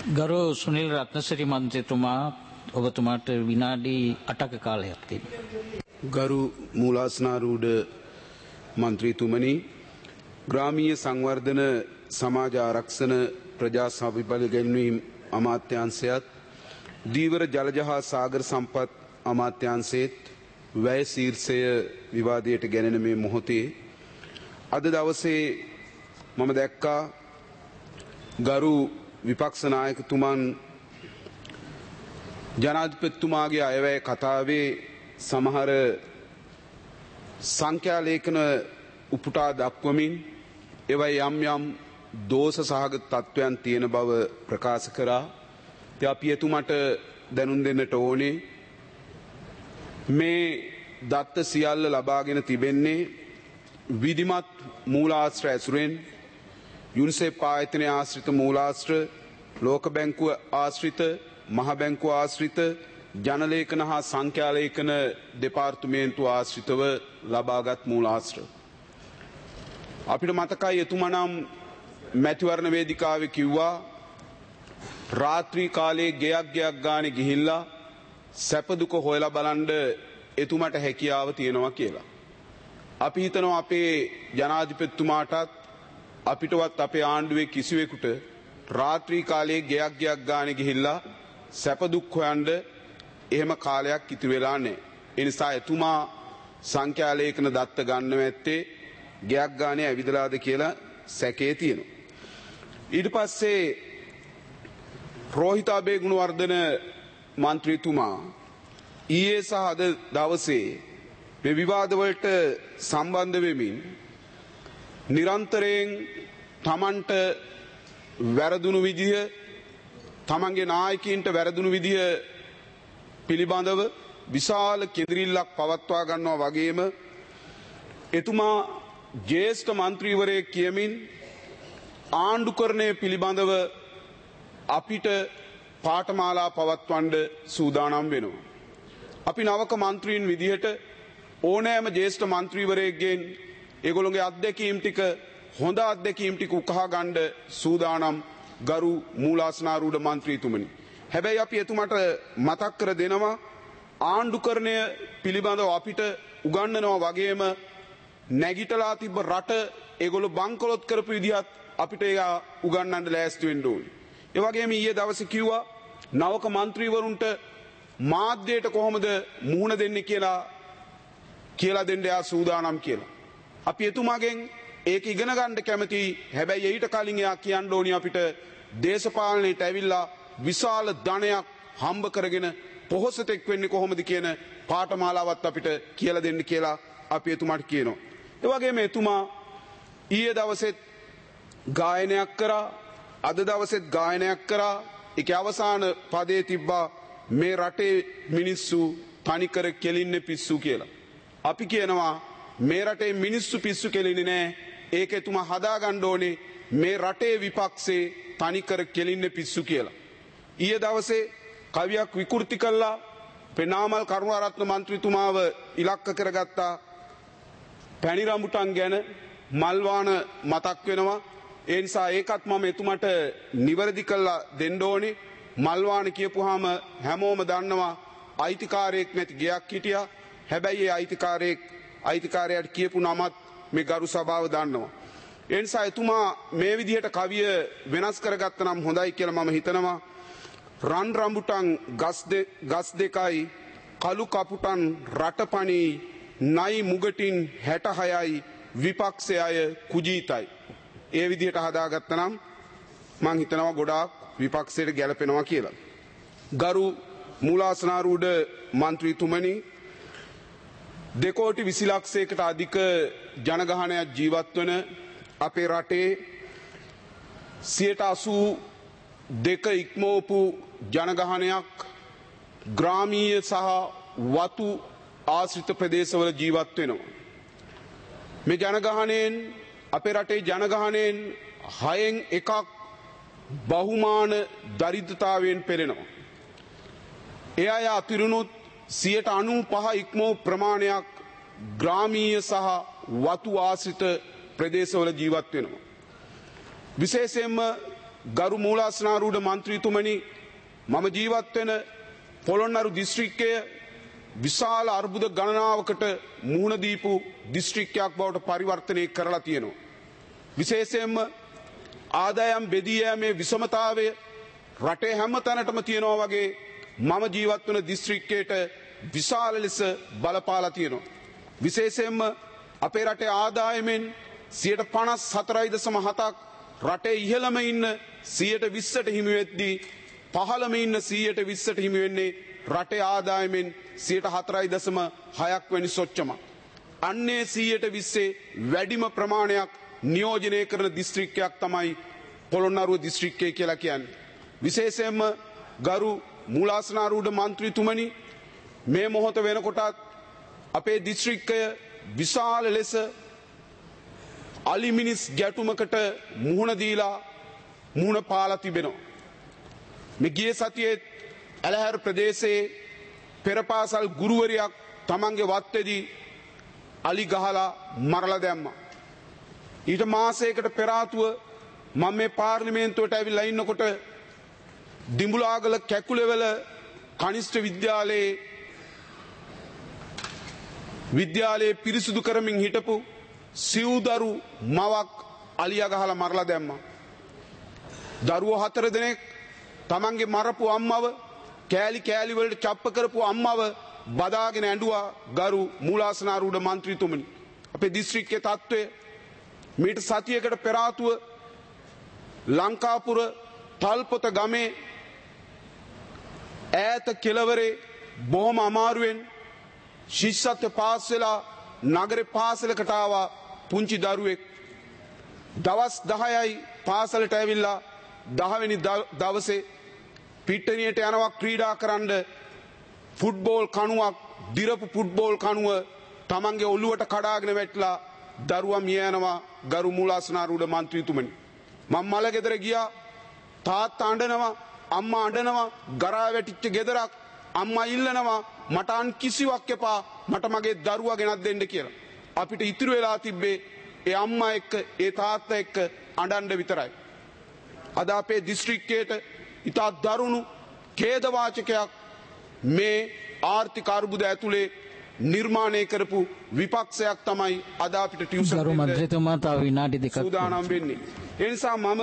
ගරු සුනිල් රත්නසිරි මන්ත්‍රීතුමා ඔබතුමාට විනාඩි 8ක කාලයක් තිබෙනවා. ගරු මූලාසනාරූඪ මන්ත්‍රීතුමනි, ග්‍රාමීය සංවර්ධන සමාජ ආරක්ෂණ ප්‍රජා සවිබල ගැන්වීම් අමාත්‍යාංශයත් දීවර ජලජ හා සාගර සම්පත් අමාත්‍යාංශයේත් වැය ශීර්ෂය විවාදයට ගැනෙන මේ මොහොතේ අද දවසේ මම දැක්කා ගරු විපක්ෂ නායකතුමන් ජනාධිපතිතුමාගේ අයවැය කතාවේ සමහර සංඛ්‍යා ලේඛන උපුටා දක්වමින් ඒවයි යම් යම් දෝෂ සහගත තත්වයන් තියෙන බව ප්‍රකාශ කරා. ඉතින් අපි එතුමට දැනුම් දෙන්නට ඕනේ මේ දත්ත සියල්ල ලබාගෙන තිබෙන්නේ විධිමත් මූලාශ්‍ර ඇසුරෙන් යුනිසෙෆ් ආයතනයේ ආශ්‍රිත මූලාශ්‍ර, ලෝක බැංකුව ආශ්‍රිත, මහ බැංකුව ආශ්‍රිත, ජනලේඛන හා සංඛ්‍යාලේඛන දෙපාර්තමේන්තුව ආශ්‍රිතව ලබාගත් මූලාශ්‍ර. අපිට මතකයි එතුමා නම් මැතිවරණ වේදිකාවේ කිව්වා රාත්‍රී කාලයේ ගෙයක් ගානේ ගිහිල්ලා සැප දුක හොයලා බලන්න එතුමාට හැකියාව තියෙනවා කියලා. අපි හිතනවා අපේ ජනාධිපතිතුමාටත් අපිටවත් අපේ ආණ්ඩුවේ කිසිවෙකුට රාත්‍රී කාලයේ ගෙයක් ගානේ ගිහිල්ලා සැප දුක් හොයන්න එහෙම කාලයක් ඉතුරු වෙලා නැහැ. ඒ නිසා එතුමා සංඛ්‍යා ලේඛන දත්ත ගන්නව ඇත්තේ ගෙයක් ගානේ ඇවිදලාද කියලා සැකේ තියෙනවා. ඊට පස්සේ රෝහිත අබේගුණවර්ධන මන්ත්‍රීතුමා ඊයේ සහ අද දවසේ මේ විවාදවලට සම්බන්ධ වෙමින් නිරන්තරයෙන් තමන්ට වැරදුණු විදිහ, තමන්ගේ නායකයින්ට වැරදුණු විදිහ පිළිබඳව විශාල කෙඳිරිල්ලක් පවත්වා ගන්නවා වගේම එතුමා ජ්‍යෙෂ්ඨ මන්ත්‍රීවරයෙක් කියමින් ආණ්ඩුකරණය පිළිබඳව අපිට පාඨමාලා පවත්වන්න සූදානම් වෙනවා. අපි නවක මන්ත්‍රීන් විදිහට ඕනෑම ජ්‍යෙෂ්ඨ මන්ත්‍රීවරයෙක්ගෙන් ඒගොල්ලෝගේ අත්දැකීම් ටික, හොඳ අත්දැකීම් ටික උකහා ගන්න සූදානම් ගරු මූලාසනාරූඪ මන්ත්‍රීතුමනි. හැබැයි අපි එතුමට මතක් කර දෙනවා ආණ්ඩුකරණය පිළිබඳව අපිට උගන්වනවා වගේම නැගිටලා තිබ්බ රට ඒගොල්ලෝ බංකොලොත් කරපු විදිහත් අපිට ඒක උගන්වන්න ලෑස්ති වෙන්න ඕනේ. ඒ වගේම ඊයේ දවසේ කිව්වා නවක മന്ത്രിවරුන්ට මාධ්‍යයට කොහොමද මුහුණ දෙන්නේ කියලා දෙන්න යා සූදානම් කියලා. අපි එතුමාගෙන් ඒක ඉගෙන ගන්න කැමතියි. හැබැයි ඊට කලින් එයා කියන්න ඕනි අපිට දේශපාලනයට ඇවිල්ලා විශාල ධනයක් හම්බ කරගෙන පොහොසතෙක් වෙන්නේ කොහොමද කියන පාඨමාලාවත් අපිට කියලා දෙන්න කියලා අපි එතුමාට කියනවා. ඒ වගේම එතුමා ඊයේ දවසෙත් ගායනයක් කරා, අද දවසෙත් ගායනයක් කරා. ඒකේ අවසාන පදයේ තිබ්බා මේ රටේ මිනිස්සු තනිකර කෙලින්නේ පිස්සු කියලා. අපි කියනවා මේ රටේ මිනිස්සු පිස්සු කෙලින්නේ නැහැ. ඒක එතුමා හදාගන්න ඕනේ මේ රටේ විපක්ෂේ තනිකර කෙලින්නේ පිස්සු කියලා. ඊයේ දවසේ කවියක් විකෘති කළා පෙනාමල් කරුණාරත්න මන්ත්‍රීතුමාව ඉලක්ක කරගත්තා. පැණි රඹුටන් ගැන මල්වාන මතක් වෙනවා. ඒ නිසා ඒකත් මම එතුමට නිවැරදි කළා දෙන්න ඕනේ. මල්වාන කියපුවාම හැමෝම දන්නවා අයිතිකාරයෙක් නැති ගයක් හිටියා. හැබැයි ඒ අයිතිකාරයාට කියපු නමත් මේ ගරු සභාව දන්නවා. ඒ නිසා එතුමා මේ විදිහට කවිය වෙනස් කරගත්ත නම් හොඳයි කියලා මම හිතනවා. රන් රඹුටන් ගස් දෙකයි කළු කපුටන් රටපණී නයි මුගටින් 66යි විපක්ෂය අය කුජීතයි. ඒ විදිහට හදාගත්ත නම් මං හිතනවා ගොඩාක් විපක්ෂයට ගැලපෙනවා කියලා. ගරු මූලාසනාරූඪ මන්ත්‍රීතුමනි, 2 කෝටි 20 ලක්ෂයකට අධික ජනගහනයක් ජීවත් වන අපේ රටේ 82% ඉක්මවපු ජනගහනයක් ග්‍රාමීය සහ වතු ආශ්‍රිත ප්‍රදේශවල ජීවත් වෙනවා. මේ ජනගහනයෙන් අපේ රටේ ජනගහනයෙන් 6න් 1ක් බහුමාන දරිද්‍රතාවයෙන් පෙළෙනවා. ඒ අය අතිරුණුත් 95% ඉක්මව ප්‍රමාණයක් ග්‍රාමීය සහ වතු ආශ්‍රිත ප්‍රදේශවල ජීවත් වෙනවා. විශේෂයෙන්ම ගරු මූලාසනාරූඪ මන්ත්‍රීතුමනි මම ජීවත් වෙන පොළොන්නරු දිස්ත්‍රික්කය විශාල අර්බුද ගණනාවකට මුහුණ දීපු දිස්ත්‍රික්කයක් බවට පරිවර්තනය කරලා තියෙනවා. විශේෂයෙන්ම ආදායම් බෙදී යෑමේ විෂමතාවය රටේ හැම තැනටම තියෙනවා වගේ මම ජීවත් වන දිස්ත්‍රික්කයට විශාල ලෙස බලපාලා තියෙනවා. විශේෂයෙන්ම අපේ රටේ ආදායමෙන් 54.7ක් රටේ ඉහළම ඉන්න 120ට හිමි වෙද්දී පහළම ඉන්න 120ට හිමි වෙන්නේ රටේ ආදායමෙන් 4.6ක් වැනි සොච්චම. අන්නේ 120 වැඩිම ප්‍රමාණයක් නියෝජනය කරන දිස්ත්‍රික්කයක් තමයි පොළොන්නරුව දිස්ත්‍රික්කය කියලා කියන්නේ. විශේෂයෙන්ම ගරු මූලාසනාරූඪ මන්ත්‍රීතුමනි මේ මොහොත වෙනකොටත් අපේ දිස්ත්‍රික්කය විශාල ලෙස අලිමිනිස් ගැටුමකට මුහුණ දීලා මුහුණ පාලා තිබෙනවා. මේ ගිය සතියේ ඇලහැර ප්‍රදේශයේ පෙරපාසල් ගුරුවරියක් තමන්ගේ වත්තේදී අලි ගහලා මරලා දැම්මා. ඊට මාසයකට පෙර ආතුව මම මේ පාර්ලිමේන්තුවට ඇවිල්ලා ඉන්නකොට දිඹුලාගල කැකුලෙවල කනිෂ්ඨ විද්‍යාලයේ පිරිසුදු කරමින් හිටපු සිව්දරු මවක් අලියා ගහලා මරලා දැම්මා. දරුවෝ 4 දෙනෙක් තමන්ගේ මරපු අම්මව කෑලි කෑලි වලට චප්ප කරපු අම්මව බදාගෙන ඇඬුවා ගරු මූලාසනාරූඪ මන්ත්‍රීතුමනි. අපේ දිස්ත්‍රික්කයේ තත්ත්වය මීට සතියකට පෙර ආතුව ලංකාපුර තල්පොත ගමේ ඈත කෙළවරේ බොහොම අමාරුවෙන් ශිෂ්‍යත්ව පාස් වෙලා නගරේ පාසලකට ආවා පුංචි දරුවෙක්. දවස් 10යි පාසලට ඇවිල්ලා 10 වෙනි දවසේ පිට්ටනියට යනවා ක්‍රීඩා කරන්න. ෆුට්බෝල් කණුවක් දිරපු ෆුට්බෝල් කණුව තමන්ගේ ඔළුවට කඩාගෙන වැටලා දරුවා මිය යනවා. ගරු මූලාසනාරූඪ මන්ත්‍රීතුමනි මම මල ගෙදර ගියා. තාත්තා අඬනවා අම්මා අඬනවා. ගරා වැටිච්ච ගෙදරක් අම්මා ඉල්ලනවා මට අන් කිසිවක් එපා මට මගේ දරුවා ගෙනත් දෙන්න කියලා. අපිට ඉතුරු වෙලා තිබ්බේ ඒ අම්මා එක්ක ඒ තාත්තා එක්ක අඬන්න විතරයි. අද අපේ දිස්ත්‍රික්කයට ඉතා දරුණු ඛේදවාචකයක් මේ ආර්ථික අර්බුද ඇතුලේ නිර්මාණය කරපු විපක්ෂයක් තමයි අද අපිට ටියුෂන් ගරු මන්ත්‍රීතුමා තව විනාඩි දෙකක් සූදානම් වෙන්නේ. ඒ නිසා මම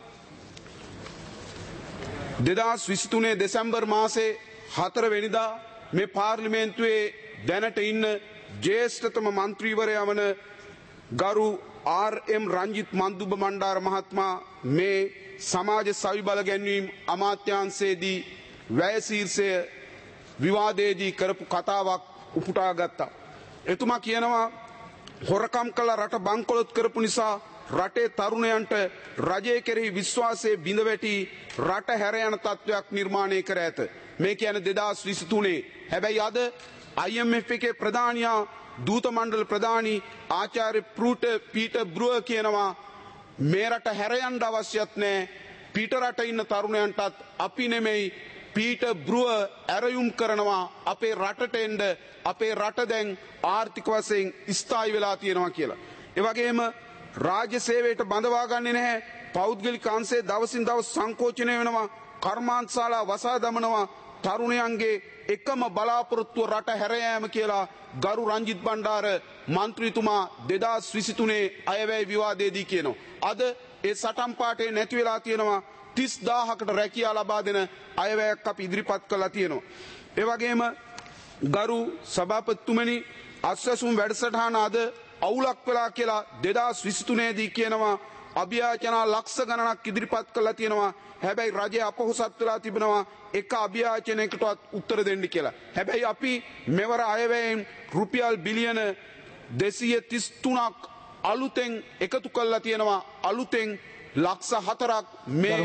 2023 දෙසැම්බර් මාසේ 4 වෙනිදා මේ පාර්ලිමේන්තුවේ දැනට ඉන්න ජ්‍යෙෂ්ඨතම මන්ත්‍රීවරයා වන ගරු ආර්.එම්. රංජිත් මන්දුබ මණ්ඩාර මහත්මයා මේ සමාජ සවිබල ගැන්වීම් අමාත්‍යාංශයේදී වැය ශීර්ෂය විවාදයේදී කරපු කතාවක් උපුටා ගත්තා. එතුමා කියනවා හොරකම් කළ රට බංකොලොත් කරපු නිසා රටේ තරුණයන්ට රජය කෙරෙහි විශ්වාසය බිඳ වැටි රට හැර යන තත්ත්වයක් නිර්මාණය කර ඇත. මේ කියන්නේ 2023. හැබැයි අද IMF එකේ ප්‍රධානියා දූත මණ්ඩල ප්‍රධානී ආචාර්ය පීටර් බ්‍රුවර් කියනවා මේ රට හැර යන්න අවශ්‍යත් නැහැ. පිට රට ඉන්න තරුණයන්ටත් අපි නෙමෙයි පීටර් බ්‍රුවර් ඇරයුම් කරනවා අපේ රටට එන්න. අපේ රට දැන් ආර්ථික වශයෙන් ස්ථායි වෙලා තියෙනවා කියලා. ඒ වගේම රාජ්‍ය සේවයට බඳවා ගන්නේ නැහැ. පෞද්ගලික අංශයේ දවසින් දවස සංකෝචනය වෙනවා. කර්මාන්තශාලා වසා දමනවා. තරුණයන්ගේ එකම බලාපොරොත්තුව රට හැර යාම කියලා ගරු රංජිත් බණ්ඩාර මන්ත්‍රීතුමා 2023 අයවැය විවාදයේදී කියනවා. අද ඒ සටන් පාඨේ නැති වෙලා තියෙනවා. 30000කට රැකියා ලබා දෙන අයවැයක් අපි ඉදිරිපත් කළා තියෙනවා. ඒ වගේම ගරු සභාපතිතුමනි අස්වැසුම් වැඩසටහන අද අවුලක් වෙලා කියලා 2023 දී කියනවා අභියාචනා ලක්ෂ ගණනක් ඉදිරිපත් කළා තියෙනවා. හැබැයි රජය අපොහොසත් වෙලා තිබෙනවා එක අභියාචනයකටවත් උත්තර දෙන්න කියලා. හැබැයි අපි මෙවර අයවැයෙන් රුපියල් බිලියන 233ක් අලුතෙන් එකතු කළා තියෙනවා. අලුතෙන් ලක්ෂ 4ක් මේ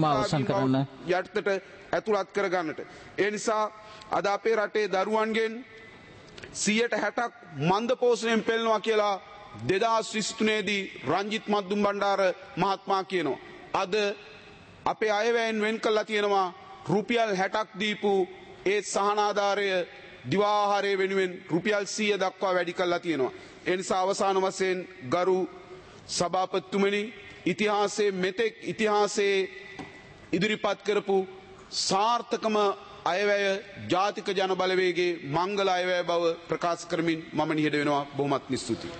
යටතට ඇතුළත් කරගන්නට. ඒ නිසා අද අපේ රටේ දරුවන්ගෙන් 60%ක් මන්ද පෝෂණයෙන් පෙළෙනවා කියලා 2023 දී රංජිත් මද්දුම් බණ්ඩාර මහත්මයා කියනවා. අද අපේ අයවැයෙන් වෙන් කළා තියෙනවා රුපියල් 60ක් දීපු ඒ සහනාධාරය දිවාහාරය වෙනුවෙන් රුපියල් 100 දක්වා වැඩි කළා තියෙනවා. ඒ නිසා අවසාන වශයෙන් ගරු සභාපතිතුමනි ඉතිහාසයේ මෙතෙක් ඉතිහාසයේ ඉදිරිපත් කරපු සාර්ථකම අයවැය ජාතික ජන බලවේගයේ මංගල අයවැය බව ප්‍රකාශ කරමින් මම නිහඬ වෙනවා. බොහොමත්ම ස්තුතියි.